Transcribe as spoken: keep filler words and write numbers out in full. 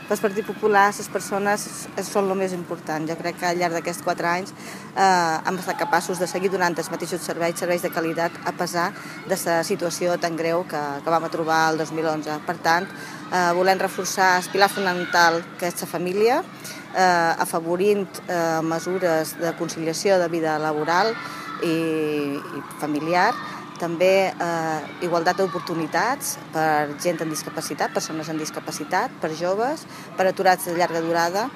Pel Partit Popular les persones són el més important. Jo crec que al llarg d'aquests quatre anys eh, hem estat capaços de seguir donant els mateixos serveis, serveis de qualitat, a pesar de la situació tan greu que, que vam trobar el dos mil onze. Per tant, eh, volem reforçar el pilar fonamental que és la família, eh, afavorint eh, mesures de conciliació de vida laboral i, i familiar, també eh, igualtat d'oportunitats per gent amb discapacitat, persones amb discapacitat, per joves, per aturats de llarga durada.